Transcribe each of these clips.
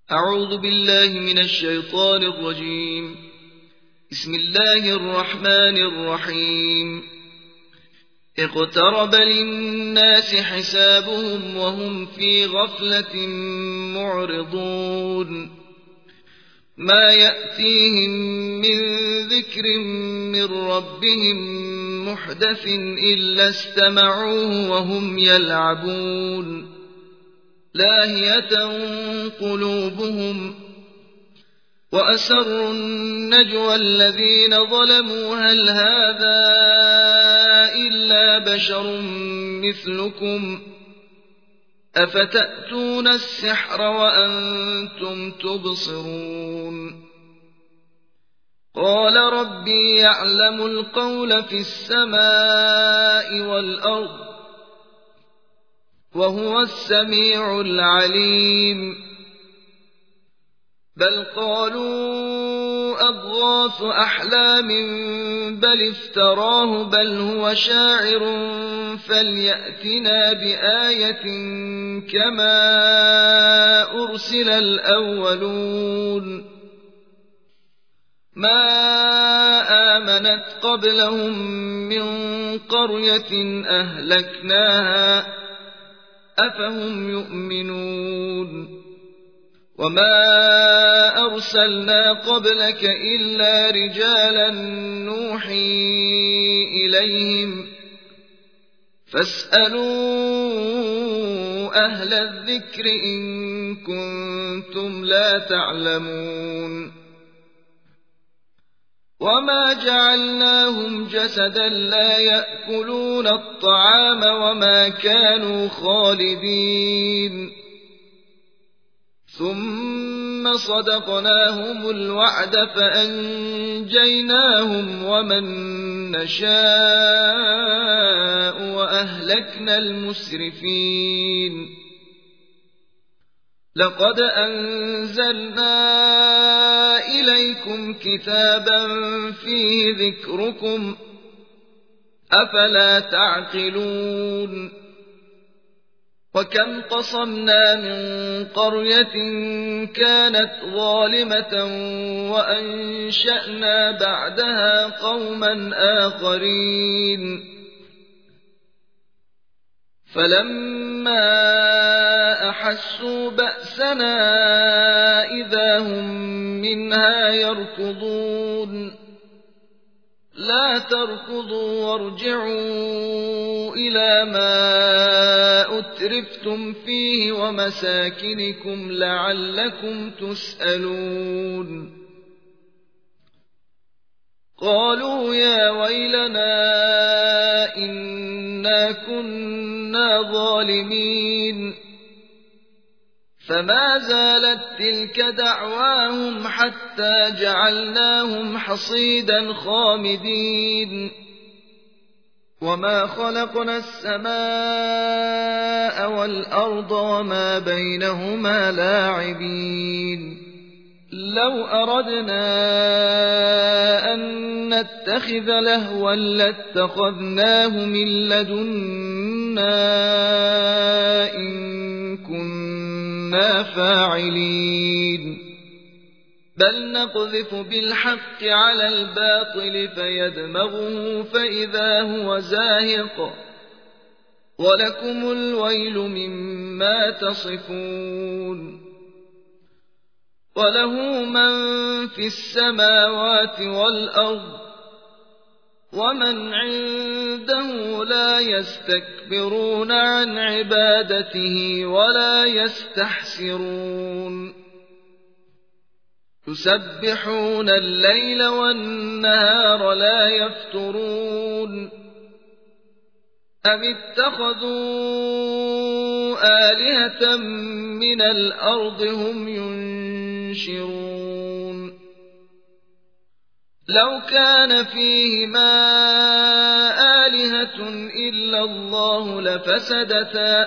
أعوذ بالله من الشيطان الرجيم. بسم الله الرحمن الرحيم. اقترب للناس حسابهم وهم في غفلة معرضون. ما يأتيهم من ذكر من ربهم محدث إلا استمعوه وهم يلعبون لاهية قلوبهم وأسروا النجوى الذين ظلموا هل هذا إلا بشر مثلكم أفتأتون السحر وأنتم تبصرون. قال ربي يعلم القول في السماء والأرض وهو السميع العليم. بل قالوا أضغاث أحلام بل افتراه بل هو شاعر فليأتنا بآية كما أرسل الأولون. ما آمنت قبلهم من قرية أهلكناها أفهم يؤمنون. وما أرسلنا قبلك إلا رجالا نوحي إليهم فاسألوا أهل الذكر إن كنتم لا تعلمون. وما جعلناهم جسدا لا يأكلون الطعام وما كانوا خالدين ثم صدقناهم الوعد فأنجيناهم ومن نشاء وأهلكنا المسرفين. لقد أنزلنا إليكم كتابا فيه ذكركم أفلا تعقلون. وكم قصمنا من قرية كانت ظالمة وأنشأنا بعدها قوما آخرين فلما أحسوا بأسنا إذا هم منها يركضون. لا تركضوا وارجعوا إلى ما أترفتم فيه ومساكنكم لعلكم تسألون. قالوا يا ويلنا إنا كنا ظالمين. فما زالت تلك دعواهم حتى جعلناهم حصيدا خامدين. وما خلقنا السماء والأرض وما بينهما لاعبين. لو أردنا أن نتخذ لهوا لاتخذناه من لدنا إن كنا فاعلين. بل نقذف بالحق على الباطل فيدمغه فإذا هو زاهق ولكم الويل مما تصفون. وله من في السماوات والأرض ومن عنده لا يستكبرون عن عبادته ولا يستحسرون. يسبحون الليل والنهار لا يفترون. أم اتخذوا آلهة من الأرض هم ينشرون. لو كان فيهما آلهة إلا الله لفسدتا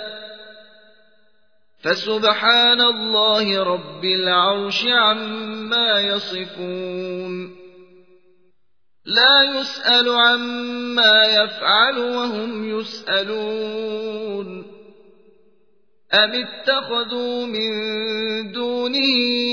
فسبحان الله رب العرش عما يصفون. لا يسأل عما يفعل وهم يسألون. أم اتخذوا من دون دونه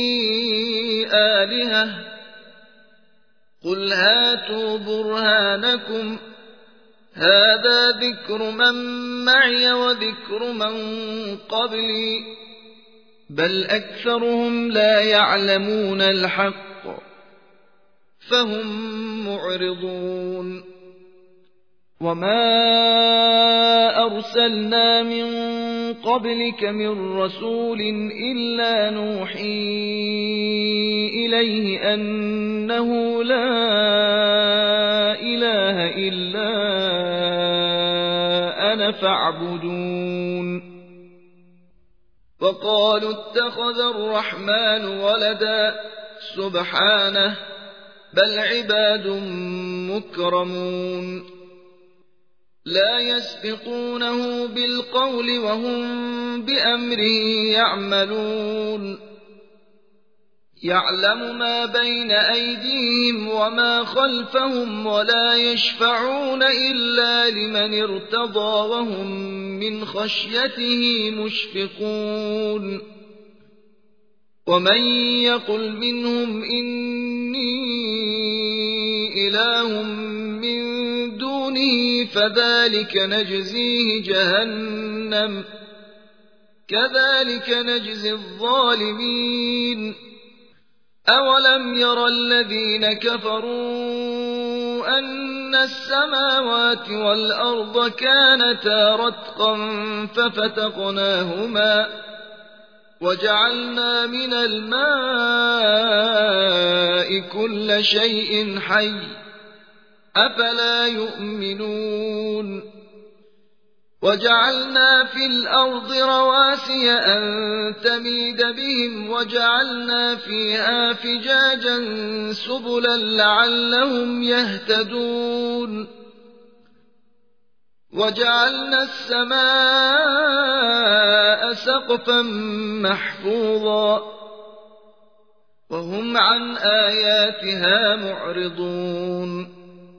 آلهة قل هاتوا برهانكم هذا ذكر من معي وذكر من قبلي بل أكثرهم لا يعلمون الحق فهم معرضون وما أرسلنا من قبلك من رسول إلا نوحي إليه أنه لا إله إلا أنا فاعبدون وقالوا اتخذ الرحمن ولدا سبحانه بل عباد مكرمون لا يسبقونه بالقول وهم بأمره يعملون يعلم ما بين أيديهم وما خلفهم ولا يشفعون إلا لمن ارتضى وهم من خشيته مشفقون ومن يقل منهم إني إله من دونه فذلك نجزيه جهنم كذلك نجزي الظالمين أولم ير الذين كفروا أن السماوات والأرض كانتا رتقا ففتقناهما وجعلنا من الماء كل شيء حي أفلا يؤمنون وجعلنا في الأرض رواسي أن تميد بهم وجعلنا فيها فجاجا سبلا لعلهم يهتدون وجعلنا السماء سقفا محفوظا وهم عن آياتها معرضون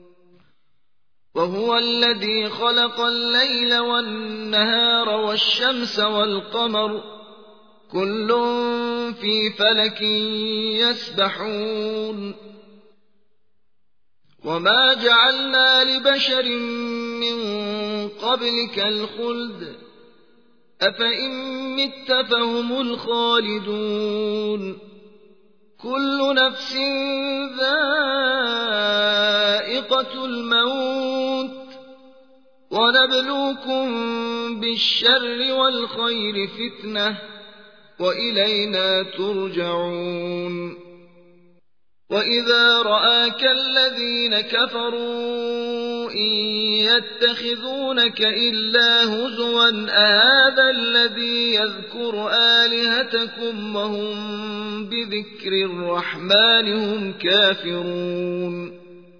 وهو الذي خلق الليل والنهار والشمس والقمر كل في فلك يسبحون وما جعلنا لبشر من قبلك الخلد أفإن مت فهم الخالدون كل نفس ذائقة الموت ونبلوكم بالشر والخير فتنة وإلينا ترجعون وإذا رآك الذين كفروا إن يتخذونك إلا هزوا أهذا الذي يذكر آلهتكم وهم بذكر الرحمن هم كافرون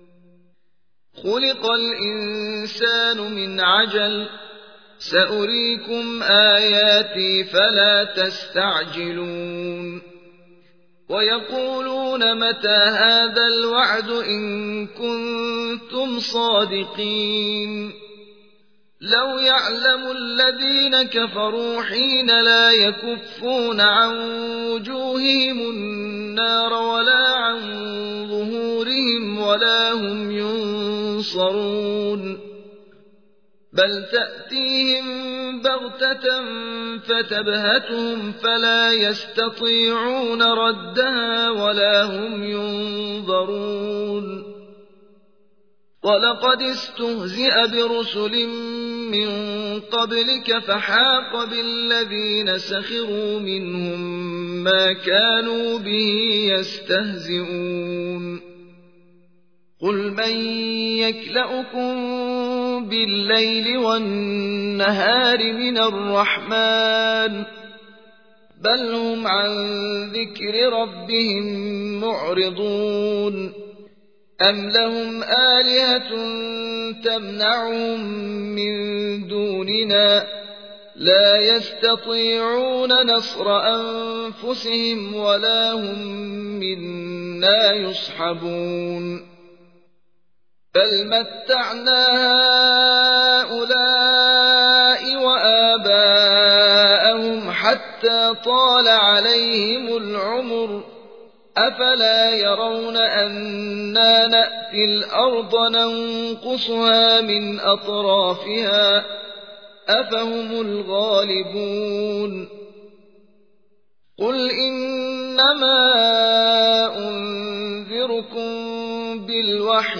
خلق الإنسان من عجل سأريكم آياتي فلا تستعجلون ويقولون متى هذا الوعد إن كنتم صادقين لو يعلم الذين كفروا حين لا يكفون عن وجوههم النار ولا عن ظهورهم ولا هم ينصرون بل تأتيهم بغتة فتبهتهم فلا يستطيعون ردها ولا هم ينظرون ولقد استهزئ برسل من قبلك فحاق بالذين سخروا منهم ما كانوا به يستهزئون قل من يكلؤكم بالليل والنهار من الرحمن بل هم عن ذكر ربهم معرضون أم لهم آلهة تمنعهم من دوننا لا يستطيعون نصر أنفسهم ولا هم منا يصحبون بل متعنا هؤلاء وآباءهم حتى حتى طال عليهم العمر أفلا يرون أنا نأتي الأرض ننقصها من أطرافها أفهم الغالبون قل إنما أنذركم بالوحي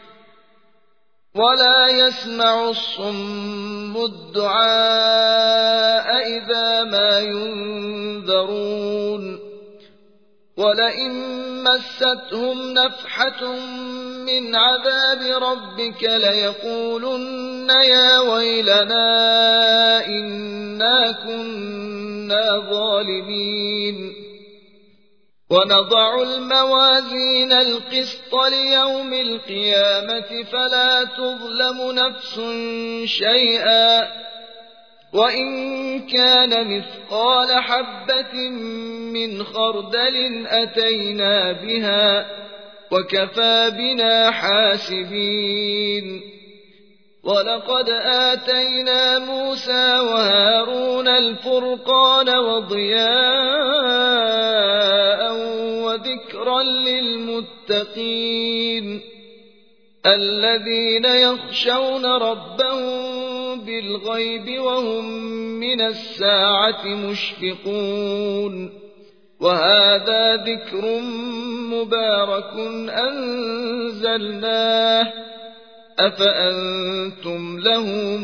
ولا يسمع الصم الدعاء إذا ما ينذرون ولئن مستهم نفحة من عذاب ربك ليقولن يا ويلنا إنا كنا ظالمين ونضع الموازين القسط ليوم القيامة فلا تظلم نفس شيئا وإن كان مثقال حبة من خردل أتينا بها وكفى بنا حاسبين ولقد آتينا موسى وهارون الفرقان وضياء وذكرا للمتقين الذين يخشون ربهم بالغيب وهم من الساعة مشفقون وهذا ذكر مبارك أنزلناه أفأنتم له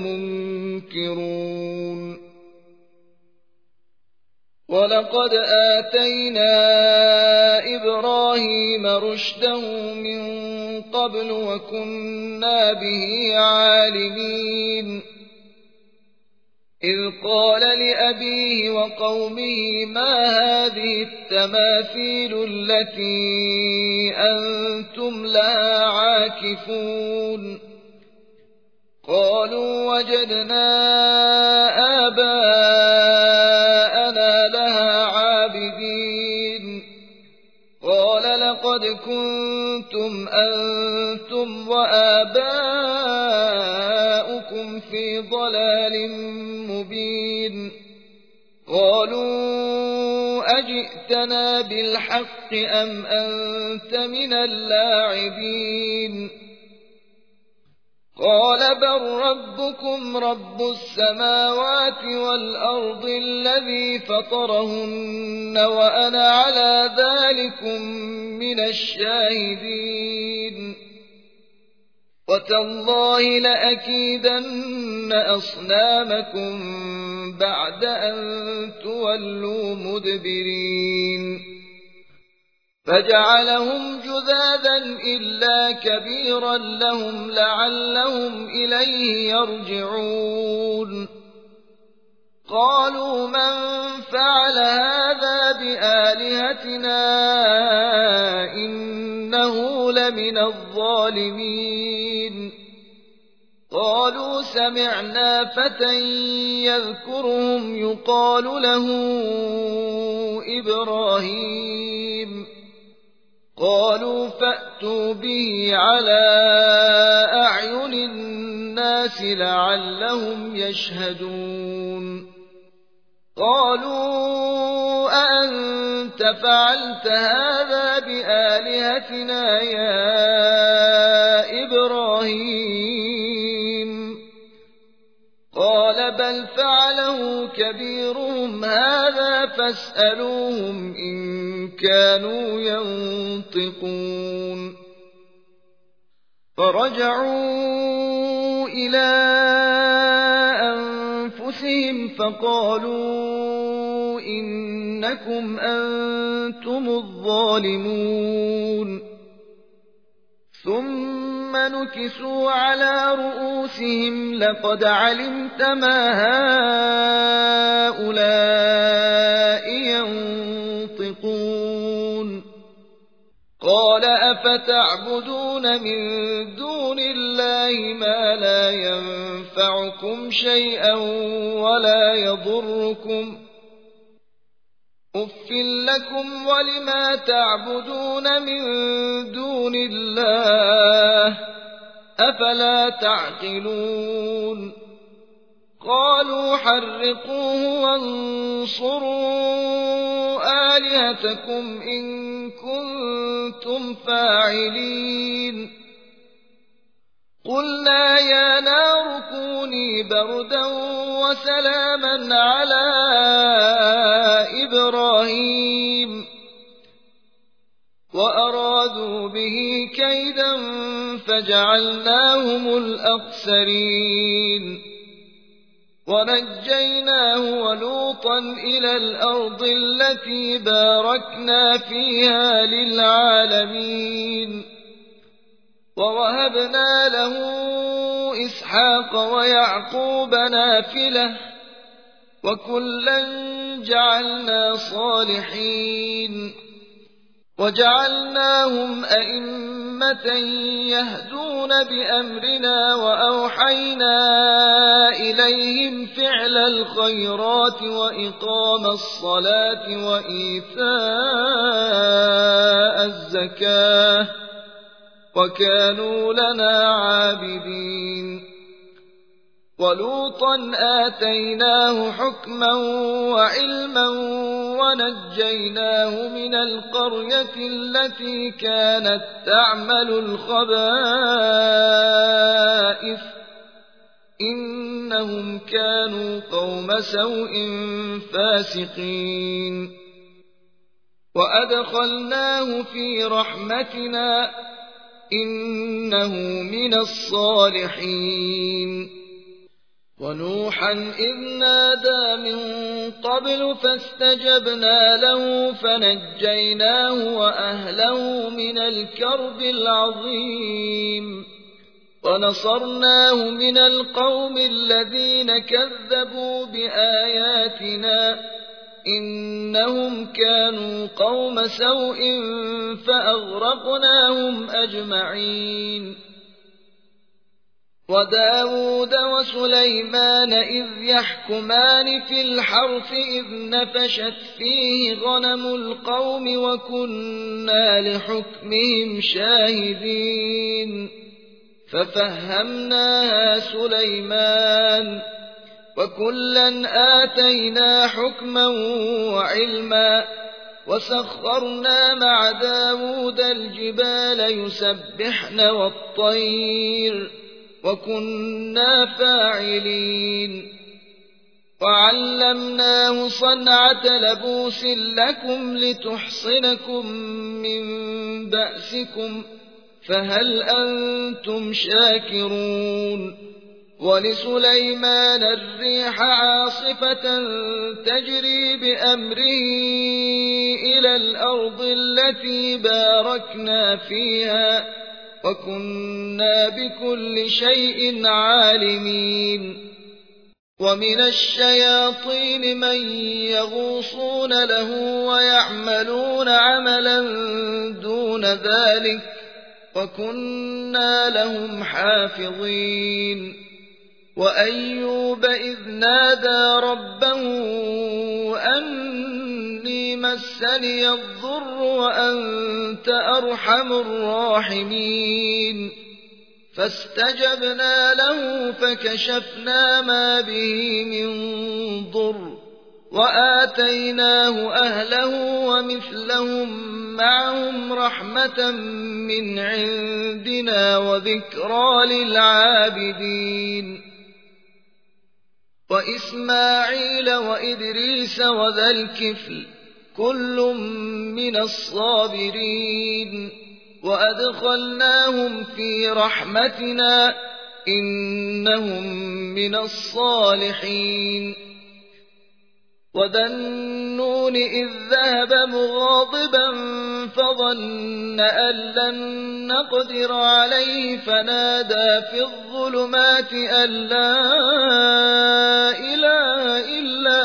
منكرون ولقد آتينا إبراهيم رشده من قبل وكنا به عالمين إذ قال لأبيه وقومه ما هذه التماثيل التي أنتم لها عاكفون قالوا وجدنا آباءنا لها عابدين قال لقد كنتم أنتم وآباؤكم في ضلال مبين قالوا أجئتنا بالحق أم أنت من اللاعبين قال بل ربكم رب السماوات والأرض الذي فطرهن وأنا على ذلكم من الشاهدين وتالله لأكيدن أصنامكم بعد أن تولوا مدبرين فجعلهم جذاذا إلا كبيرا لهم لعلهم إليه يرجعون قالوا من فعل هذا بآلهتنا إنه لمن الظالمين قالوا سمعنا فتى يذكرهم يقال له إبراهيم قالوا فأتوا به على أعين الناس لعلهم يشهدون قالوا أأنت فعلت هذا بآلهتنا يا إبراهيم قال بل فعله كبيرهم هذا فاسألوهم إن كانوا ينطقون فرجعوا إلى أنفسهم فقالوا إنكم أنتم الظالمون ثم نكسوا على رؤوسهم لقد علمت ما هؤلاء ينطقون قال أفتعبدون من دون الله ما لا ينفعكم شيئا ولا يضركم أف لكم ولما تعبدون من دون الله أفلا تعقلون قالوا حرقوه وانصروا آلهتكم إن كنتم فاعلين قلنا يا نار كوني بردا وسلاما على إبراهيم وأرادوا به كيدا فجعلناهم الأخسرين ونجيناه ولوطا إلى الأرض التي باركنا فيها للعالمين ووهبنا له إسحاق ويعقوب نافلة وكلا جعلنا صالحين وجعلناهم أئمة يهدون بأمرنا وأوحينا إليهم فعل الخيرات وإقام الصلاة وإيتاء الزكاة وكانوا لنا عابدين ولوطا آتيناه حكما وعلما ونجيناه من القرية التي كانت تعمل الخبائث إنهم كانوا قوم سوء فاسقين وأدخلناه في رحمتنا إنه من الصالحين ونوحا إذ نادى من قبل فاستجبنا له فنجيناه وأهله من الكرب العظيم ونصرناه من القوم الذين كذبوا بآياتنا إنهم كانوا قوم سوء فأغرقناهم أجمعين وداود وسليمان إذ يحكمان في الحرث إذ نفشت فيه غنم القوم وكنا لحكمهم شاهدين ففهمناها سليمان وكلا آتينا حكما وعلما وسخرنا مع داود الجبال يسبحن والطير وكنا فاعلين وعلمناه صنعة لبوس لكم لتحصنكم من بأسكم فهل أنتم شاكرون ولسليمان الريح عاصفة تجري بأمره إلى الأرض التي باركنا فيها وكنا بكل شيء عالمين ومن الشياطين من يغوصون له ويعملون عملا دون ذلك وكنا لهم حافظين وأيوب إذ نادى ربه أني مسني الضر وأنت أرحم الراحمين فاستجبنا له فكشفنا ما به من ضر وآتيناه أهله ومثلهم معهم رحمة من عندنا وذكرى للعابدين وإسماعيل وإدريس وذا الكفل كل من الصابرين وأدخلناهم في رحمتنا إنهم من الصالحين وذا النون إذ ذهب مغاضبا فظن أن لن نقدر عليه فنادى في الظلمات أن لا إله إلا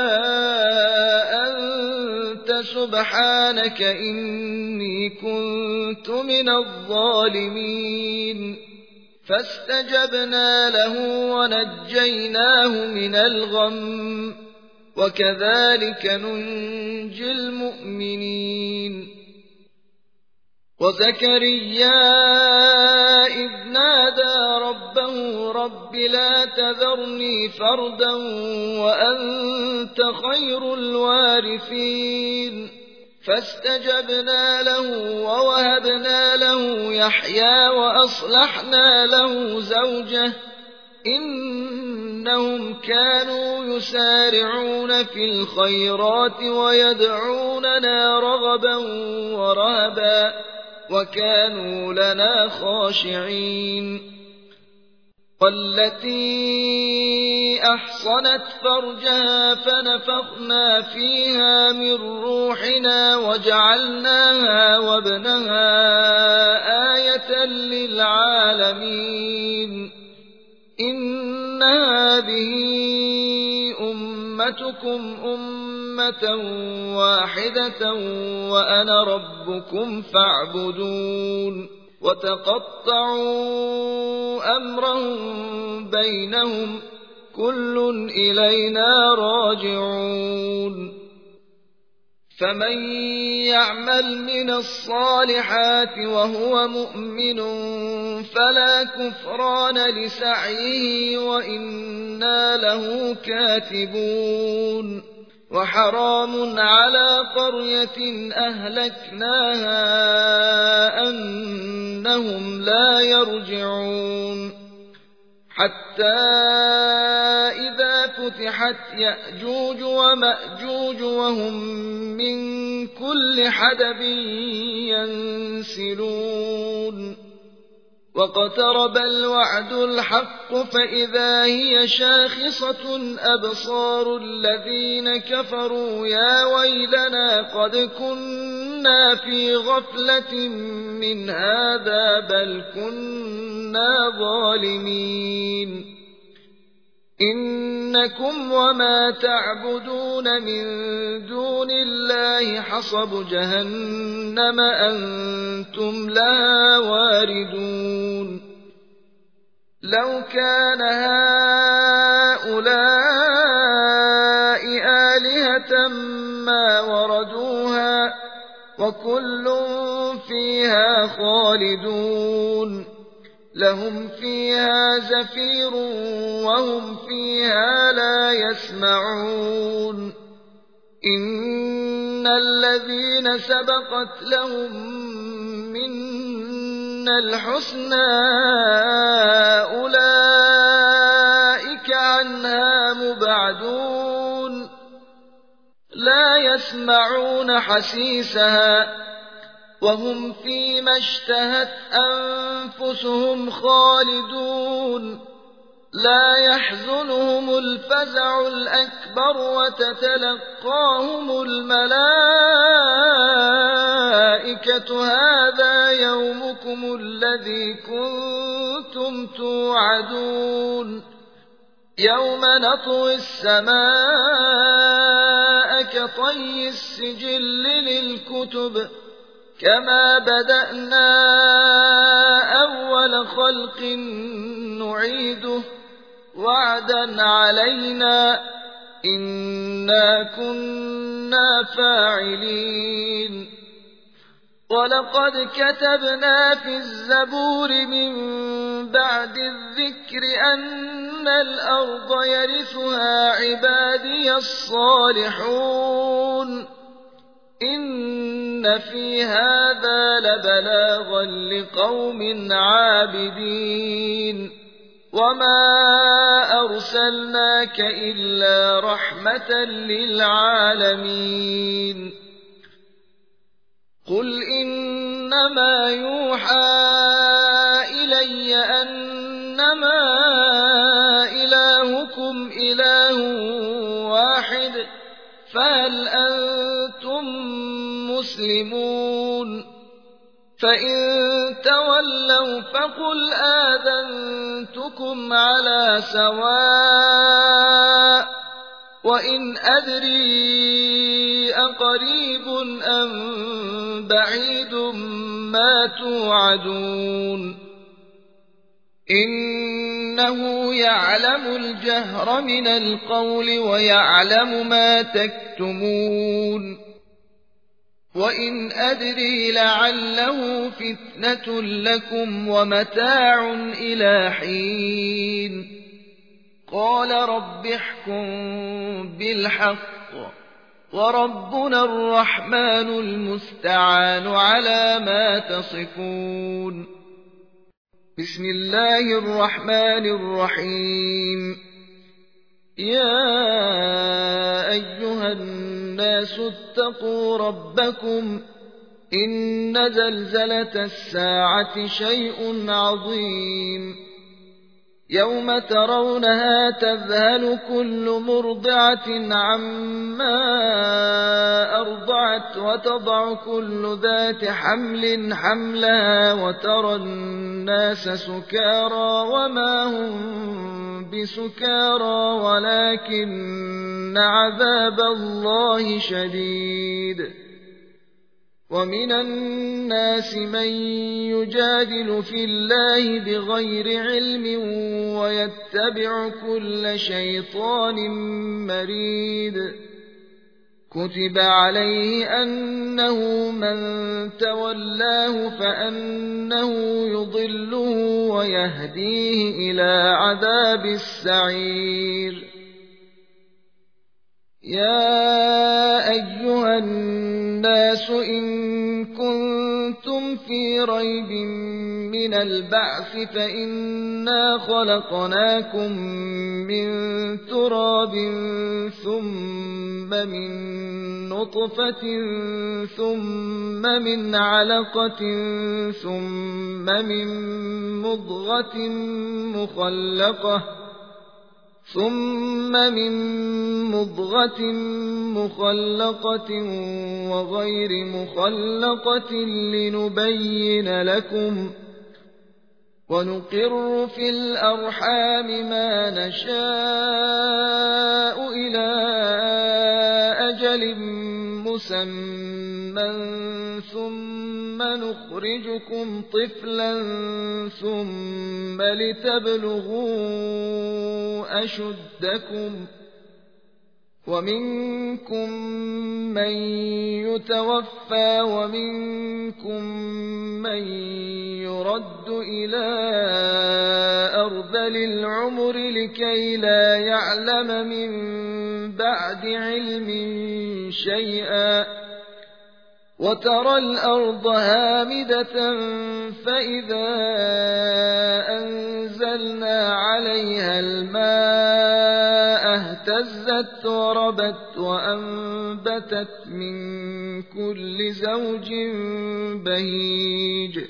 أنت سبحانك إني كنت من الظالمين فاستجبنا له ونجيناه من الغم وكذلك ننجي المؤمنين وزكريا إذ نادى ربه رب لا تذرني فردا وأنت خير الوارثين فاستجبنا له ووهبنا له يحيى وأصلحنا له زوجه إنهم كانوا يسارعون في الخيرات ويدعوننا رغبا ورهبا وكانوا لنا خاشعين والتي أحصنت فرجها فنفخنا فيها من روحنا وجعلناها وابنها آية للعالمين إن هذه أمتكم أمة واحدة وأنا ربكم فاعبدون وتقطعوا أمرهم بينهم كل إلينا راجعون فمن يعمل من الصالحات وهو مؤمن فلا كفران لسعيه وإنا له كاتبون وحرام على قرية أهلكناها أنهم لا يرجعون حتى إذا فتحت يأجوج ومأجوج وهم من كل حدب ينسلون واقترب الوعد الحق فإذا هي شاخصة أبصار الذين كفروا يا ويلنا قد كنا في غفلة من هذا بل كنا ظالمين إنكم وما تعبدون من دون الله حصب جهنم أنتم لها واردون لو كان هؤلاء آلهة ما وردوها وكل فيها خالدون لهم فيها زفير وهم فيها لا يسمعون إن الذين سبقت لهم منا الحسنى أولئك عنها مبعدون لا يسمعون حسيسها وهم فيما اشتهت أنفسهم خالدون لا يحزنهم الفزع الأكبر وتتلقاهم الملائكة هذا يومكم الذي كنتم توعدون يوم نطوي السماء كطي السجل للكتب كما بدأنا أول خلق نعيده وعدا علينا إنا كنا فاعلين ولقد كتبنا في الزبور من بعد الذكر أن الأرض يرثها عبادي الصالحون إن في هذا لبلاغا لقوم عابدين وما أرسلناك إلا رحمة للعالمين قل إنما يوحى إلي أنما إلهكم إله واحد فهل أنتم مسلمون فإن تولوا فقل آذنتكم على سواء وإن أدري أقريب أم بعيد ما توعدون إنه يعلم الجهر من القول ويعلم ما تكتمون وإن أدري لعله فتنة لكم ومتاع إلى حين قال رب احكم بالحق وربنا الرحمن المستعان على ما تصفون بسم الله الرحمن الرحيم يا أيها الناس اتقوا ربكم إن زلزلة الساعة شيء عظيم يوم ترونها تذهل كل مرضعة عما أرضعت وتضع كل ذات حمل حملها وترى الناس سكارى وما هم بسكارى ولكن عذاب الله شديد ومن الناس من يجادل في الله بغير علم ويتبع كل شيطان مريد كتب عليه أنه من تولاه فأنه يضله ويهديه إلى عذاب السعير يا أيها الناس إن كنتم في ريب من البعث فإنا خلقناكم من تراب ثم من نطفة ثم من علقة ثم من مضغة مخلقة وغير مخلقة لنبين لكم ونقر في الأرحام ما نشاء إلى أجل مسمى ثم نخرجكم طفلا ثم لتبلغوا أشدكم ومنكم من يتوفى ومنكم من يرد إلى أرذل العمر لكي لا يعلم من بعد علم شيئا وترى الأرض هامدة فإذا أنزلنا عليها الماء اهتزت وربت وأنبتت من كل زوج بهيج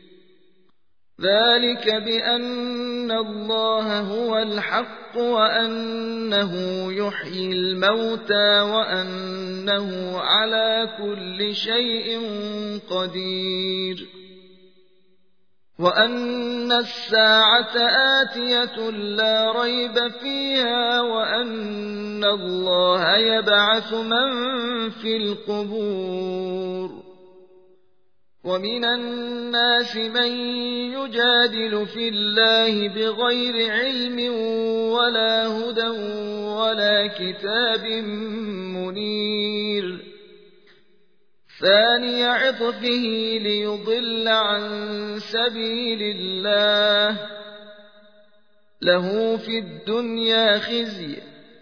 ذلك بأن الله هو الحق وأنه يحيي الموتى وأنه على كل شيء قدير وأن الساعة آتية لا ريب فيها وأن الله يبعث من في القبور ومن الناس من يجادل في الله بغير علم ولا هدى ولا كتاب منير ثاني عطفه ليضل عن سبيل الله له في الدنيا خزي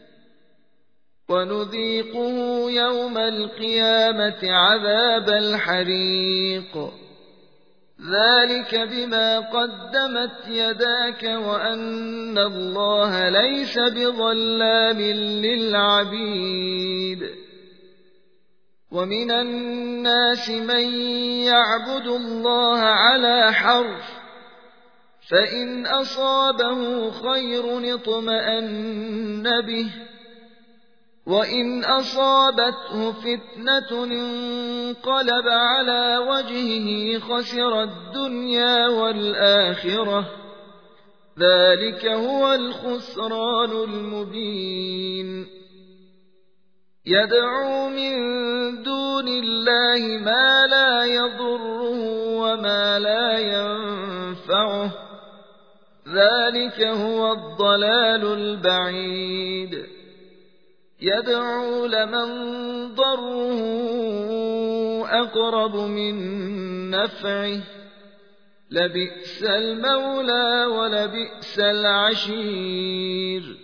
ونذيقه يوم القيامة عذاب الحريق ذلك بما قدمت يداك وأن الله ليس بظلام للعبيد ومن الناس من يعبد الله على حرف فإن أصابه خير اطمأن به وإن أصابته فتنة انقلب على وجهه خسر الدنيا والآخرة ذلك هو الخسران المبين يدعو من دون الله ما لا يضره وما لا ينفعه ذلك هو الضلال البعيد يدعو لمن ضره أقرب من نفعه لبئس المولى ولبئس العشير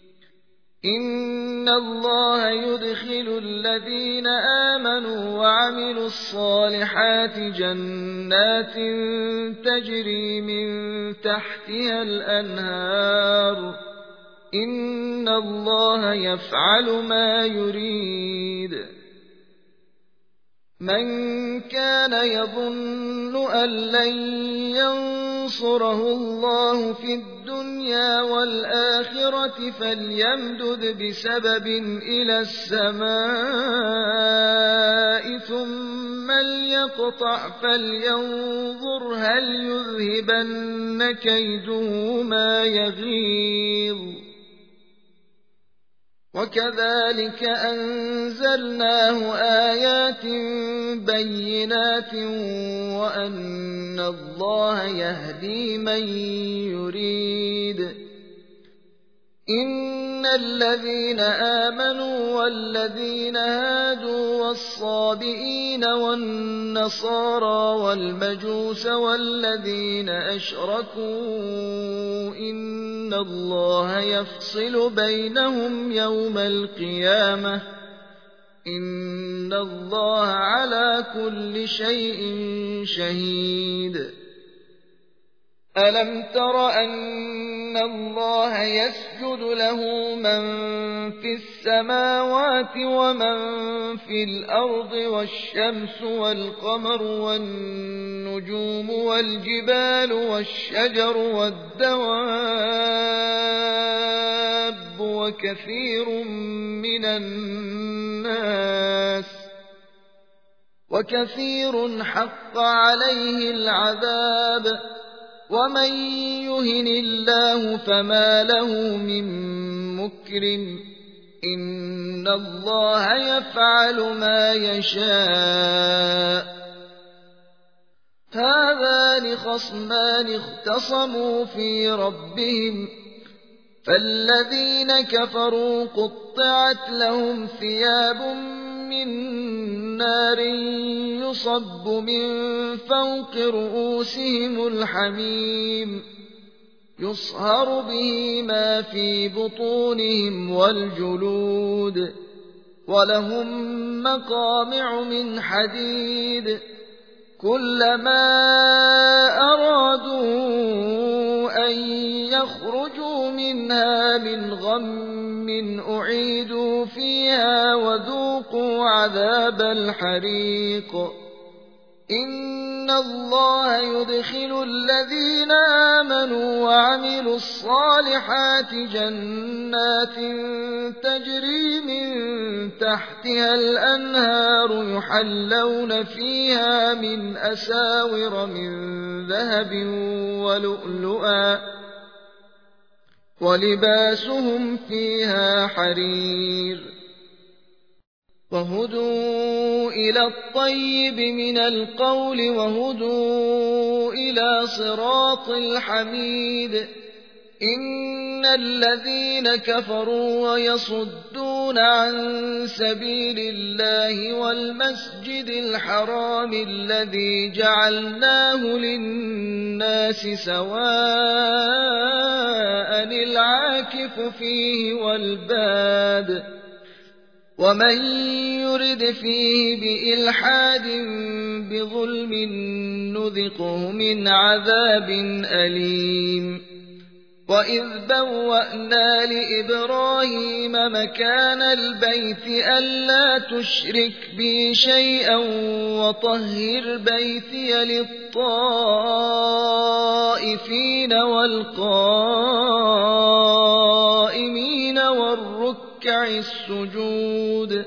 إن الله يدخل الذين آمنوا وعملوا الصالحات جنات تجري من تحتها الأنهار إن الله يفعل ما يريد من كان يظن أن لن ينصره الله في الدنيا والآخرة فليمدد بسبب إلى السماء ثم ليقطع فلينظر هل يذهبن كيده ما يغيظ وكذلك أنزلناه آيات بينات وأن الله يهدي من يريد إن الذين آمنوا والذين هادوا والصابئين والنصارى والمجوس والذين أشركوا إن الله يفصل بينهم يوم القيامة إن الله على كل شيء شهيد ألم تر أن الله يسجد له من في السماوات ومن في الأرض والشمس والقمر والنجوم والجبال والشجر والدواب وكثير حق عليه العذاب ومن يهن الله فما له من مكرم إن الله يفعل ما يشاء هذان خصمان اختصموا في ربهم فالذين كفروا قطعت لهم ثياب من نار يصب من فوق رؤوسهم الحميم يصهر به ما في بطونهم والجلود ولهم مقامع من حديد كلما أرادوا أن يخرجوا منها من غم أعيدوا فيها وذوقوا عذاب الحريق إن الله يدخل الذين آمنوا وعملوا الصالحات جنات تجري من تحتها الأنهار يحلون فيها من أساور من ذهب ولؤلؤا ولباسهم فيها حرير وهدوا إلى الطيب من القول وهدوا إلى صراط الحميد إن الذين كفروا ويصدون عن سبيل الله والمسجد الحرام الذي جعلناه للناس سواء العاكف فيه والباد ومن يرد فيه بإلحاد بظلم نذقه من عذاب أليم وإذ بوأنا لإبراهيم مكان البيت ألا تشرك بي شيئا وطهر بيتي للطائفين والقائمين والركع السجود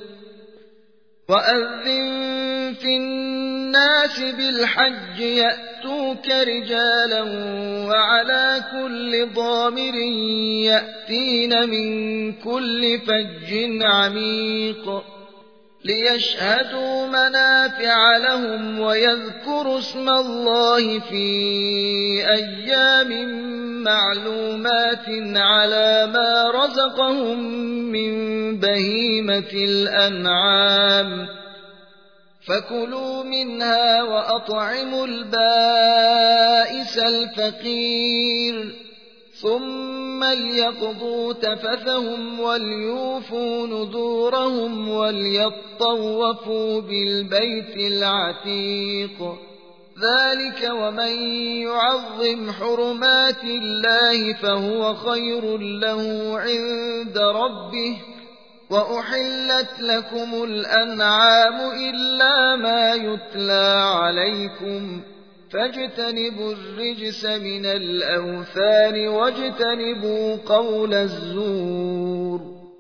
وأذن في الناس بالحج يأتوك رجالا وعلى كل ضامر يأتين من كل فج عميق ليشهدوا منافع لهم ويذكروا اسم الله في أيام معلومات على ما رزقهم من بهيمة الأنعام فكلوا منها وأطعموا البائس الفقير ثم ليقضوا تفثهم وليوفوا نذورهم وليطوفوا بالبيت العتيق ذلك ومن يعظم حرمات الله فهو خير له عند ربه وأحلت لكم الأنعام إلا ما يتلى عليكم فاجتنبوا الرجس من الأوثان واجتنبوا قول الزور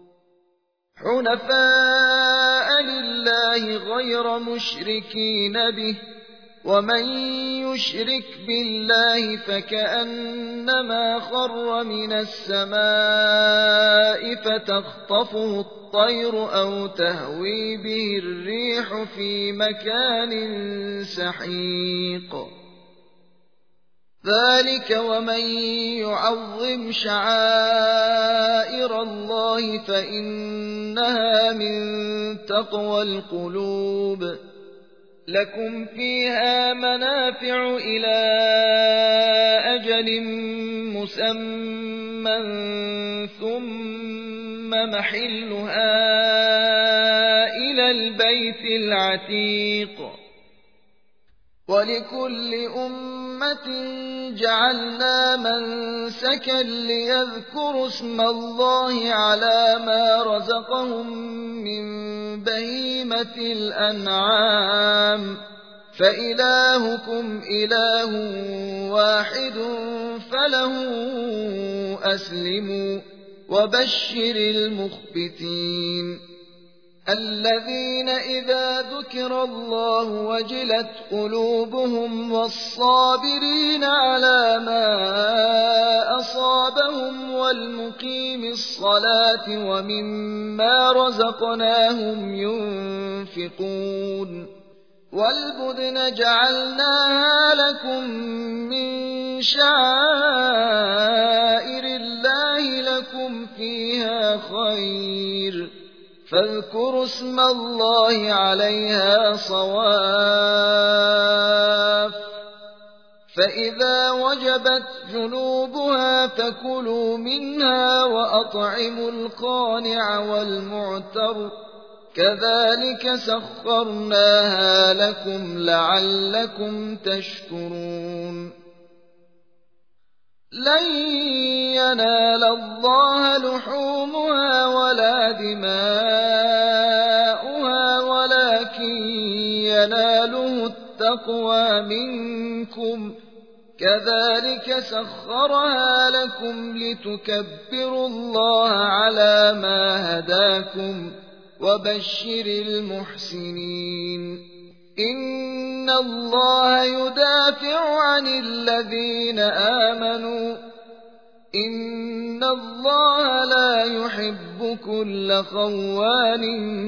حنفاء لله غير مشركين به ومن يشرك بالله فكأنما خر من السماء فتخطفه الطير أو تهوي به الريح في مكان سحيق ذلك ومن يعظم شعائر الله فإنها من تقوى القلوب لكم فيها منافع إلى أجل مسمى ثم محلها إلى البيت العتيق ولكل أمة جعلنا منسكا ليذكروا اسم الله على ما رزقهم من بهيمة الأنعام فإلهكم إله واحد فله أسلموا وبشر المخبتين الذين إذا ذكر الله وجلت قلوبهم والصابرين على ما أصابهم والمقيم الصلاة ومما رزقناهم ينفقون والبدن جعلناها لكم من شعائر الله لكم فيها خير فاذكروا اسم الله عليها صواف فإذا وجبت جنوبها فكلوا منها وأطعموا القانع والمعتر كذلك سخرناها لكم لعلكم تشكرون لن ينال الله لحومها ولا دماؤها ولكن يناله التقوى منكم كذلك سخرها لكم لتكبروا الله على ما هداكم وبشر المحسنين إن الله يدافع عن الذين آمنوا إن الله لا يحب كل خوان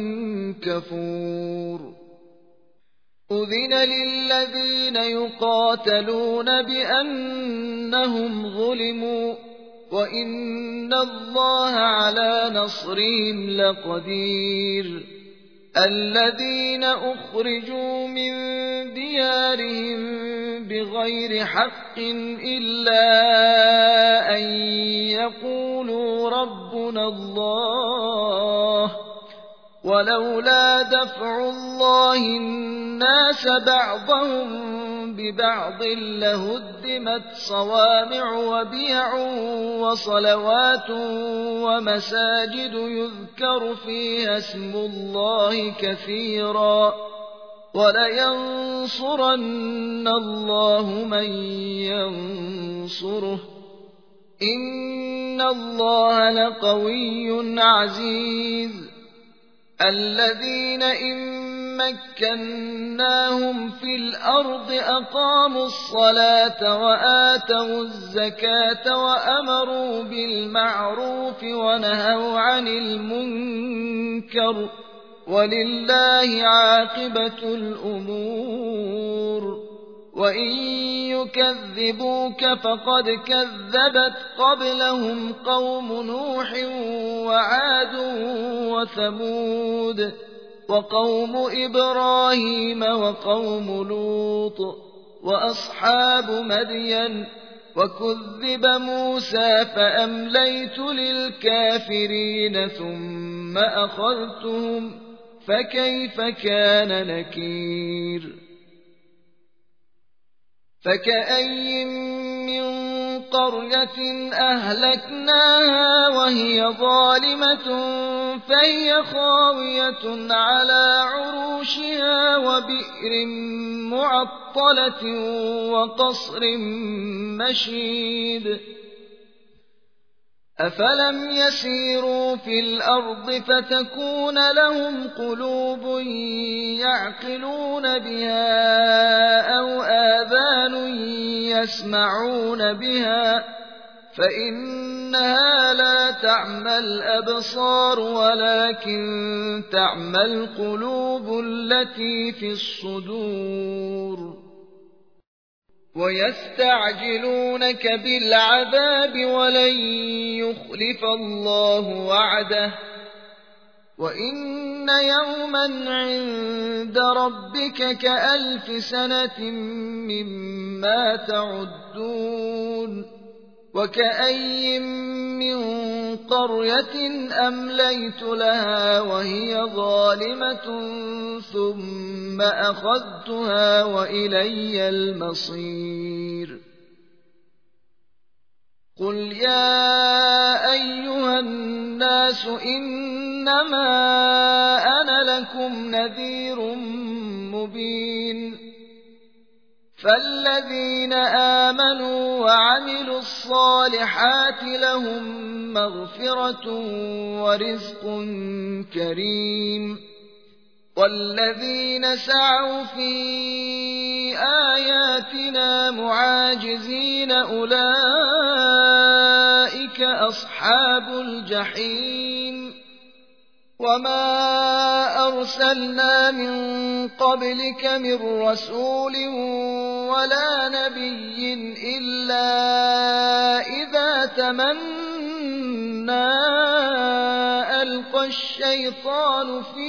كفور أذن للذين يقاتلون بأنهم ظلموا وإن الله على نصرهم لقدير الذين أخرجوا من ديارهم بغير حق إلا أن يقولوا ربنا الله ولولا دفع الله الناس بعضهم ببعض لهدمت صوامع وبيع وصلوات ومساجد يذكر فيها اسم الله كثيرا ولينصرن الله من ينصره إن الله لقوي عزيز الذين إن مكناهم في الأرض أقاموا الصلاة وآتوا الزكاة وأمروا بالمعروف ونهوا عن المنكر ولله عاقبة الأمور وإن يكذبوك فقد كذبت قبلهم قوم نوح وعاد وثمود وقوم إبراهيم وقوم لوط وأصحاب مدين وكذب موسى فأمليت للكافرين ثم أخذتهم فكيف كان نكير فكأي من قرية أهلكناها وهي ظالمة فهي خاوية على عروشها وبئر معطلة وقصر مشيد أفلم يسيروا في الأرض فتكون لهم قلوب يعقلون بها أو آذان يسمعون بها فإنها لا تعمى الأبصار ولكن تعمى القلوب التي في الصدور ويستعجلونك بالعذاب ولن يخلف الله وعده وإن يوما عند ربك كألف سنة مما تعدون وكأي من قرية أمليت لها وهي ظالمة ثم أخذتها وإلي المصير قل يا أيها الناس إنما أنا لكم نذير مبين فالذين آمنوا وعملوا الصالحات لهم مغفرة ورزق كريم والذين سعوا في آياتنا معاجزين أولئك أصحاب الجحيم وما أرسلنا من قبلك من رسول ولا نبي إلا إذا تمنى ألقى الشيطان في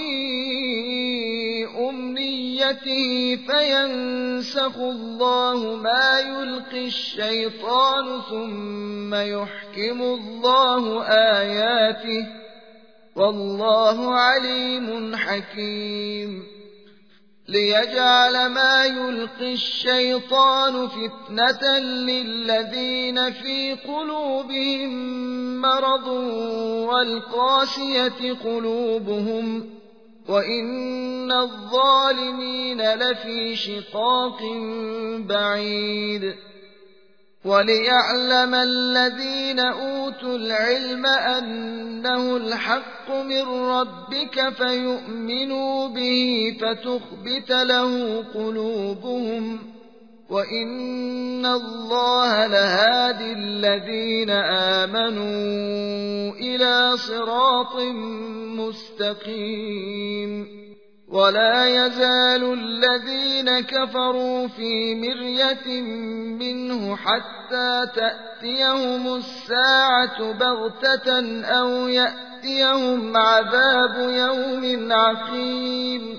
أمنيته فينسخ الله ما يلقي الشيطان ثم يحكم الله آياته والله عليم حكيم ليجعل ما يلقي الشيطان فتنة للذين في قلوبهم مرض والقاسية قلوبهم وإن الظالمين لفي شقاق بعيد وليعلم الذين أوتوا العلم أنه الحق من ربك فيؤمنوا به فتخبت له قلوبهم وإن الله لهادي الذين آمنوا إلى صراط مستقيم ولا يزال الذين كفروا في مرية منه حتى تأتيهم الساعة بغتة أو يأتيهم عذاب يوم عقيم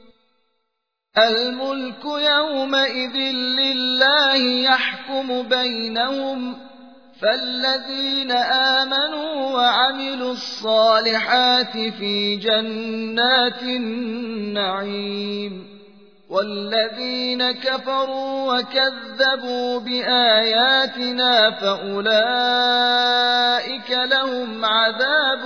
الملك يومئذ لله يحكم بينهم فالذين آمنوا وعملوا الصالحات في جنات النعيم والذين كفروا وكذبوا بآياتنا فأولئك لهم عذاب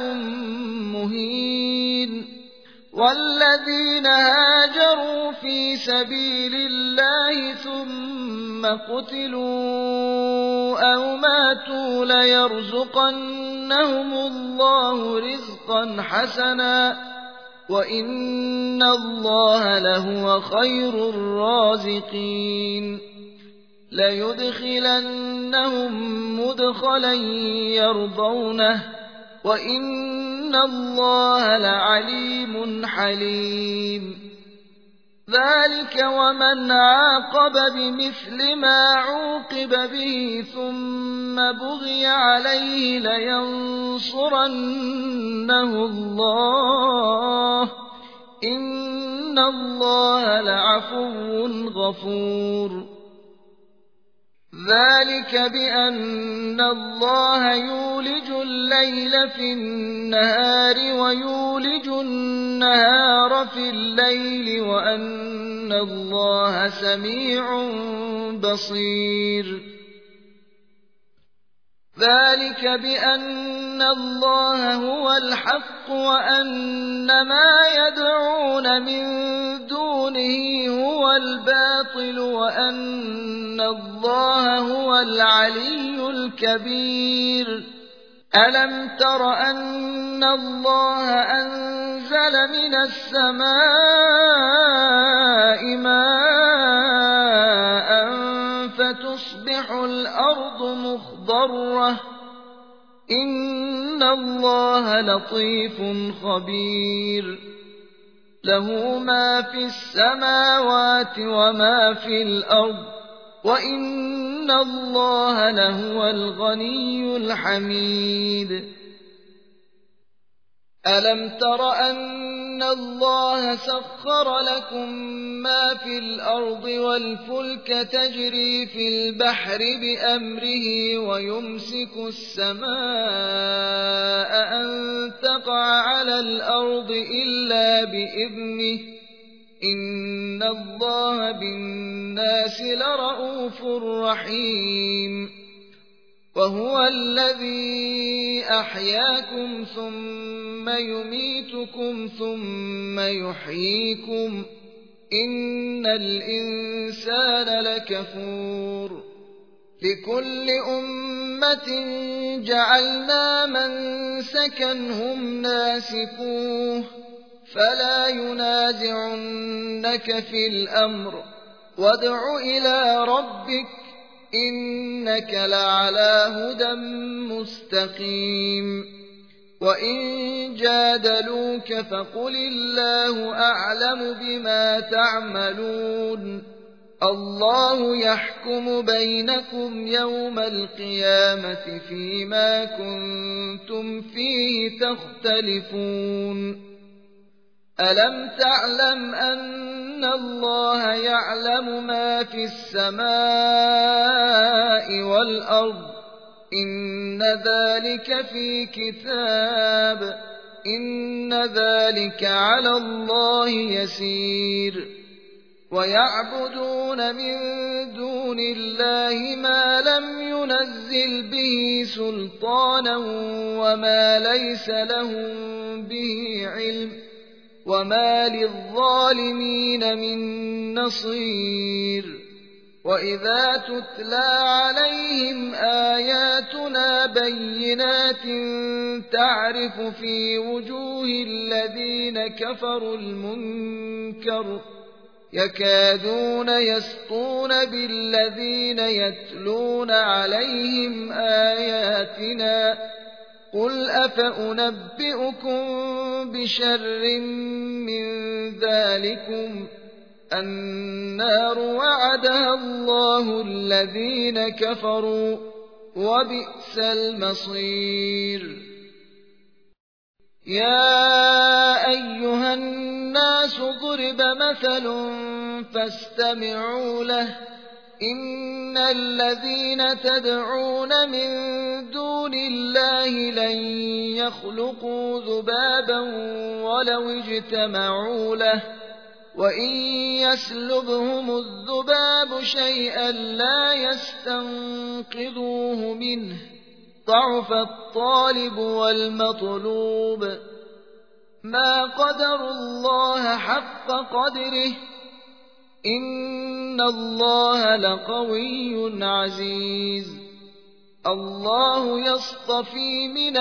مهين والذين هاجروا في سبيل الله ثم قتلوا أو ماتوا ليرزقنهم الله رزقا حسنا وإن الله لهو خير الرازقين ليدخلنهم مدخلا يرضونه وإن الله لعليم حليم ذلك ومن عاقب بمثل ما عوقب به ثم بغي عليه لينصرنه الله إن الله لعفو غفور ذلك بأن الله يولج الليل في النهار ويولج النهار في الليل وأن الله سميع بصير ذلك بأن الله هو الحق وأن ما يدعون من دونه هو الباطل وأن الله هو العلي الكبير ألم تر أن الله أنزل من السماء ماء فتصبح الأرض مخضرة إن الله لطيف خبير له ما في السماوات وما في الأرض وإن الله لهو الغني الحميد ألم تر أن الله سخر لكم ما في الأرض والفلك تجري في البحر بأمره ويمسك السماء أن تقع على الأرض إلا بإذنه إن الله بالناس لرءوف رحيم وهو الذي أحياكم ثم يميتكم ثم يحييكم إن الإنسان لكفور لكل أمة جعلنا منسكا هم ناسكوه فلا ينازعنك في الأمر وادع إلى ربك إنك لعلى هدى مستقيم وإن جادلوك فقل الله أعلم بما تعملون الله يحكم بينكم يوم القيامة فيما كنتم فيه تختلفون ألم تعلم أن الله يعلم ما في السماء والأرض إن ذلك في كتاب إن ذلك على الله يسير ويعبدون من دون الله ما لم ينزل به سلطانا وما ليس لهم به علم وما للظالمين من نصير وإذا تتلى عليهم آياتنا بينات تعرف في وجوه الذين كفروا المنكر يكادون يسطون بالذين يتلون عليهم آياتنا قل أفأنبئكم بشر من ذلكم النار وعدها الله الذين كفروا وبئس المصير يا أيها الناس ضرب مثل فاستمعوا له إن الذين تدعون من دون الله لن يخلقوا ذبابا ولو اجتمعوا له وإن يسلبهم الذباب شيئا لا يستنقذوه منه ضعف الطالب والمطلوب ما قدروا الله حق قدره إن الله لقوي عزيز الله يصطفي من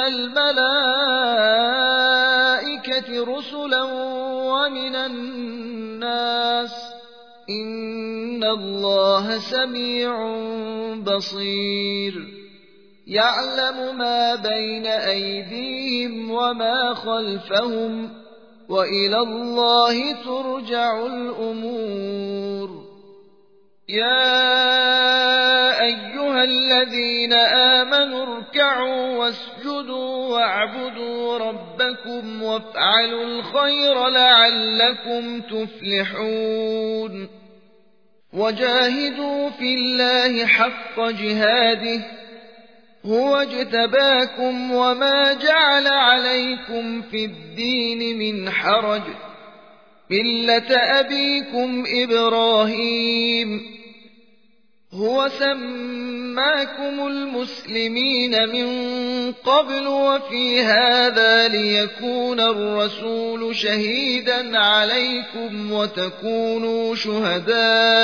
الملائكة رسلا ومن الناس إن الله سميع بصير يعلم ما بين أيديهم وما خلفهم وإلى الله ترجع الأمور يا أيها الذين آمنوا اركعوا واسجدوا واعبدوا ربكم لكم وافعلوا الخير لعلكم تفلحون وجاهدوا في الله حق جهاده هو اجتباكم وما جعل عليكم في الدين من حرج ملة أبيكم إبراهيم هو سماكم المسلمين من قبل وفي هذا ليكون الرسول شهيدا عليكم وتكونوا شهداء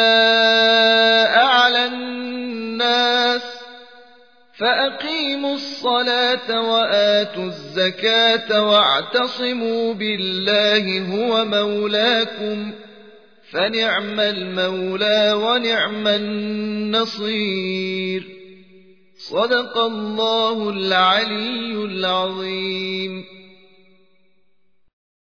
على الناس فأقيموا الصلاة وآتوا الزكاة واعتصموا بالله هو مولاكم فنعم المولى ونعم النصير صدق الله العلي العظيم.